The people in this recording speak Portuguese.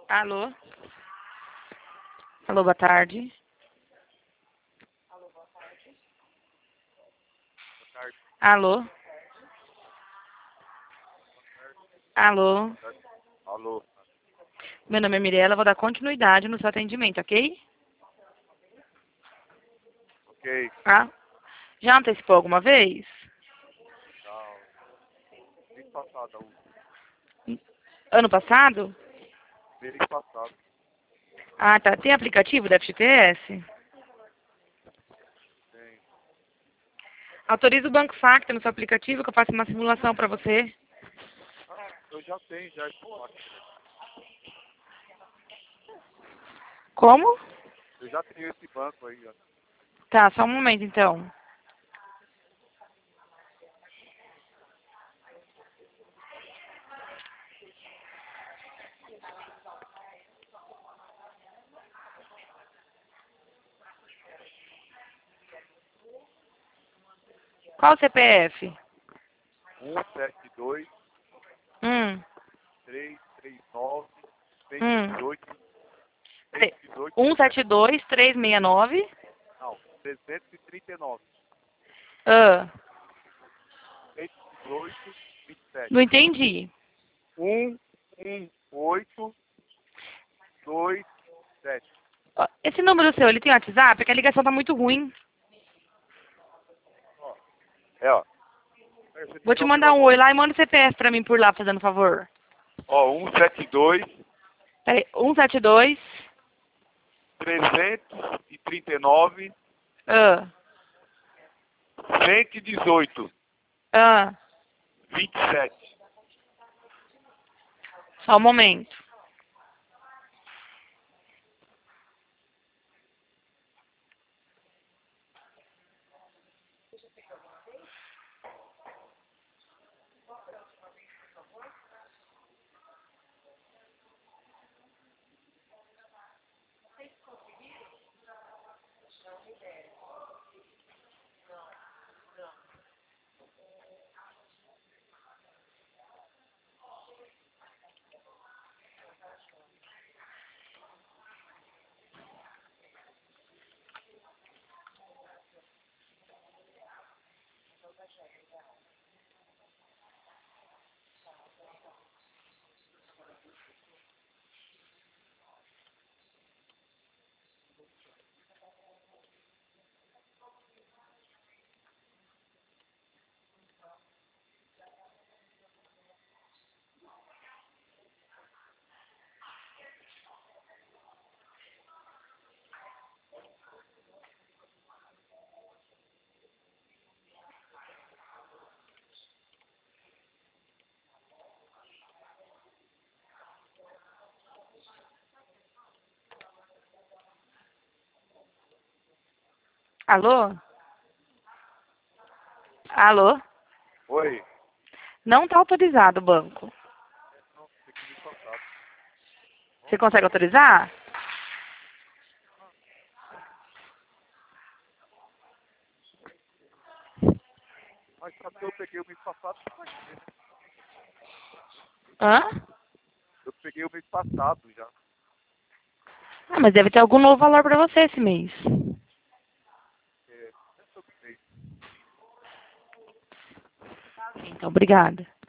Alô? Alô, boa tarde. Alô? Alô? Alô, Meu nome é Mirella, vou dar continuidade no seu atendimento, ok? ok. Ah, já antecipou alguma vez? Não. Mês passado, a última. Ano passado? Mês passado. Ah, tá. Tem aplicativo da FGTS? Tem. Autoriza o Banco Facta no seu aplicativo que eu faço uma simulação para você. Ah, eu já tenho, já esse banco. Como? Eu já tenho esse banco aí, ó. Tá, só um momento então. Qual o CPF? 172 Hum, 339 hum. 118 Tre- 118 172-369. não, 339 Ah, 118 27 não entendi. 11827. Ó, esse número seu, ele tem WhatsApp? Porque a ligação tá muito ruim. Ó. É, ó. Esse Vou te número mandar um é oi lá e manda o CPF pra mim por lá, fazendo favor. ó, 172 Peraí, 172. 339 Ah, 118 ah, 27. só um momento. Alô? Alô? Oi. Não tá autorizado o banco. Não, tem que me passar. Você consegue autorizar? Mas sabe que eu peguei o mês passado? Hã? Eu peguei o mês passado já. Ah, mas deve ter algum novo valor pra você esse mês. É, é sobre mês. Então, obrigada.